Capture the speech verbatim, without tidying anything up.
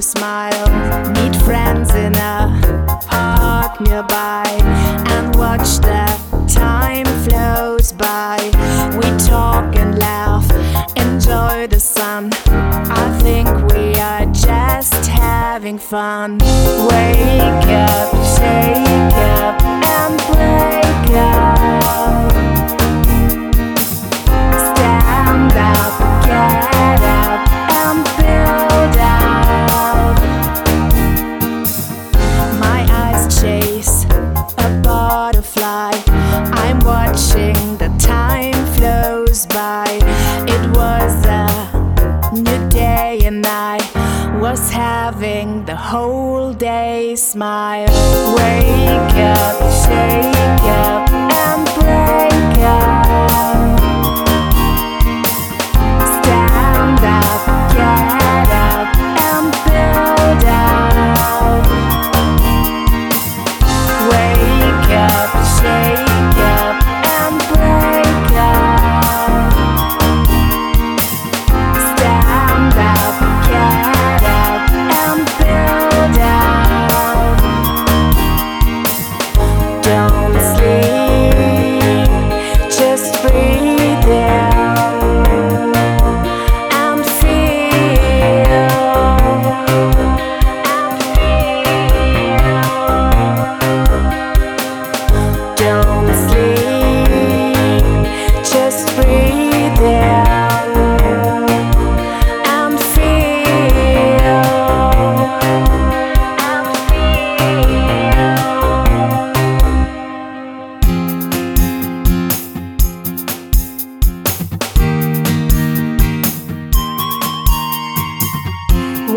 smile, meet friends in a park nearby, and watch the time flows by. We talk and laugh, enjoy the sun. I think we are just having fun. Wake up, shake up, and break up. Stand up, get up, and build up. My eyes chase a butterfly. I'm watching the time flows by. It was a new day and I was having the whole day smile. Wake up, shake up, and break up.